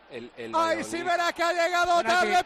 ¡Ay, Sivera, que ha llegado tarde!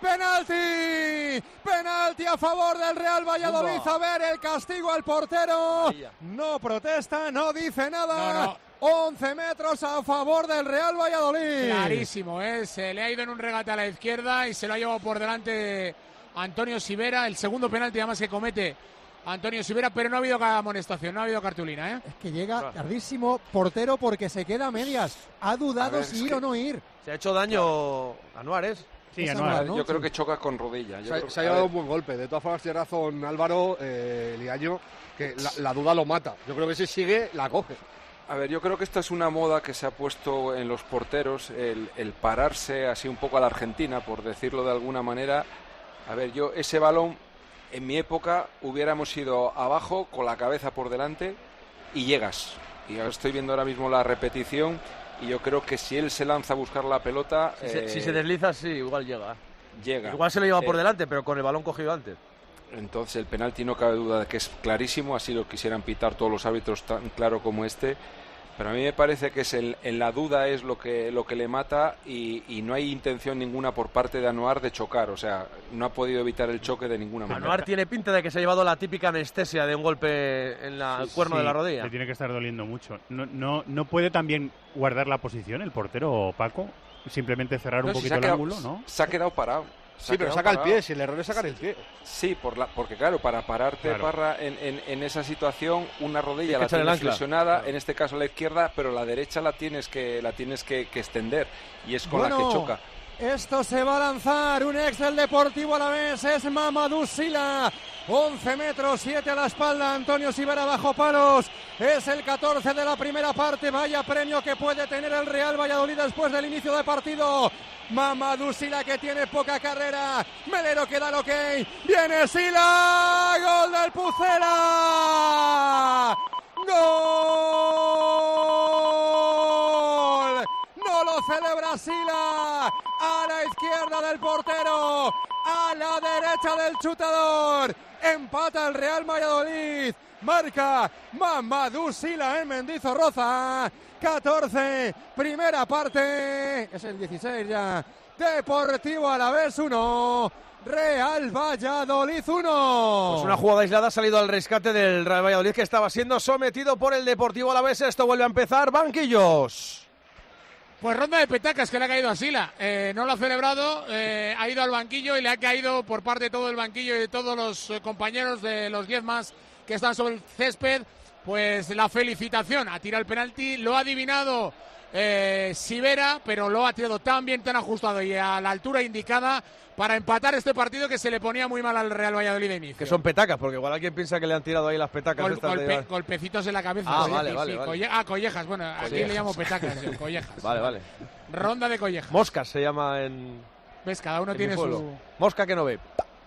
¡Penalti a favor del Real Valladolid! A ver, el castigo al portero. No protesta, no dice nada. No. 11 metros a favor del Real Valladolid. Clarísimo, se le ha ido en un regate a la izquierda y se lo ha llevado por delante Antonio Sivera. El segundo penalti además que comete Antonio Sivera, pero no ha habido amonestación, no ha habido cartulina. Es que llega tardísimo portero porque se queda a medias. Ha dudado si ir o no ir. Se ha hecho daño Anuares. Sí, Anuar, ¿no? Yo creo que choca con rodilla. Se ha llevado un buen golpe. De todas formas, tiene razón Álvaro Liaño, que la duda lo mata. Yo creo que si sigue, la coge. A ver, yo creo que esta es una moda que se ha puesto en los porteros, el pararse así un poco a la Argentina, por decirlo de alguna manera. A ver, yo ese balón, en mi época, hubiéramos ido abajo con la cabeza por delante y llegas. Y estoy viendo ahora mismo la repetición y yo creo que si él se lanza a buscar la pelota... Si se desliza, sí, igual llega. Llega. Igual se lo lleva por delante, pero con el balón cogido antes. Entonces el penalti no cabe duda de que es clarísimo, así lo quisieran pitar todos los árbitros tan claro como este, pero a mí me parece que es en la duda es lo que le mata y no hay intención ninguna por parte de Anuar de chocar, o sea, no ha podido evitar el choque de ninguna manera. Anuar tiene pinta de que se ha llevado la típica anestesia de un golpe en el cuerno de la rodilla. Le tiene que estar doliendo mucho. No puede también guardar la posición el portero Paco, simplemente cerrar un poquito el ángulo, ¿no? Se ha quedado parado. Sí, pero saca el pie, si el error es sacar el pie. Sí, porque claro, para pararte, Parra, en esa situación, una rodilla la tienes flexionada, en este caso la izquierda, pero la derecha la tienes que extender, y es con la que choca. Esto se va a lanzar, un ex del Deportivo Alavés, es Mamadou Sila, 11 metros, 7 a la espalda, Antonio Sivera bajo palos, es el 14 de la primera parte, vaya premio que puede tener el Real Valladolid después del inicio de partido. Mamadou Sila, que tiene poca carrera, Melero que da el ok, viene Sila, gol del Pucela, gol, no lo celebra Sila, a la izquierda del portero, a la derecha del chutador, empata el Real Valladolid, marca Mamadou Sila en Mendizorroza. 14, primera parte, es el 16 ya, Deportivo Alavés 1, Real Valladolid 1. Pues una jugada aislada ha salido al rescate del Real Valladolid, que estaba siendo sometido por el Deportivo Alavés. Esto vuelve a empezar, banquillos. Pues ronda de petacas que le ha caído a Sila, no lo ha celebrado, ha ido al banquillo y le ha caído por parte de todo el banquillo y de todos los compañeros de los 10 más que están sobre el césped. Pues la felicitación, ha tirado el penalti, lo ha adivinado Sivera, pero lo ha tirado tan bien, tan ajustado y a la altura indicada para empatar este partido que se le ponía muy mal al Real Valladolid de inicio. Que son petacas, porque igual alguien piensa que le han tirado ahí las petacas. Golpecitos en la cabeza. Vale. Collejas, bueno, aquí le llamo petacas, collejas. Vale. Ronda de collejas. Moscas se llama en... ¿Ves? Cada uno tiene su... Mosca que no ve.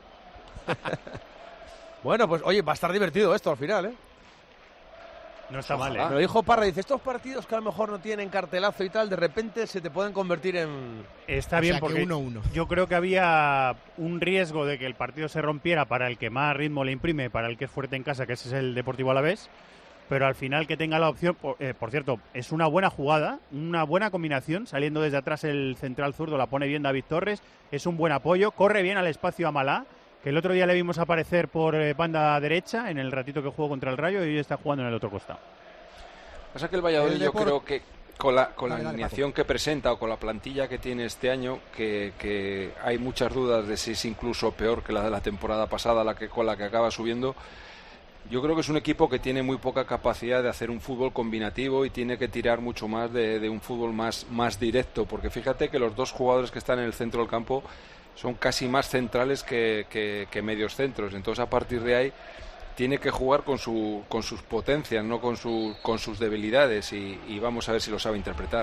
Bueno, pues oye, va a estar divertido esto al final, ¿eh? No está mal, ¿eh? Me lo dijo Parra, dice, estos partidos que a lo mejor no tienen cartelazo y tal, de repente se te pueden convertir en... Está bien, porque 1-1. Yo creo que había un riesgo de que el partido se rompiera para el que más ritmo le imprime, para el que es fuerte en casa, que ese es el Deportivo Alavés, pero al final que tenga la opción, por cierto, es una buena jugada, una buena combinación, saliendo desde atrás el central zurdo, la pone bien David Torres, es un buen apoyo, corre bien al espacio Amalá, que el otro día le vimos aparecer por banda derecha en el ratito que jugó contra el Rayo y hoy está jugando en el otro costado. Pasa que el Valladolid yo creo que con la alineación que presenta o con la plantilla que tiene este año, que hay muchas dudas de si es incluso peor que la de la temporada pasada, con la que acaba subiendo. Yo creo que es un equipo que tiene muy poca capacidad de hacer un fútbol combinativo y tiene que tirar mucho más de un fútbol más directo, porque fíjate que los dos jugadores que están en el centro del campo son casi más centrales que medios centros, entonces a partir de ahí tiene que jugar con sus potencias, no con sus debilidades, y vamos a ver si lo sabe interpretar.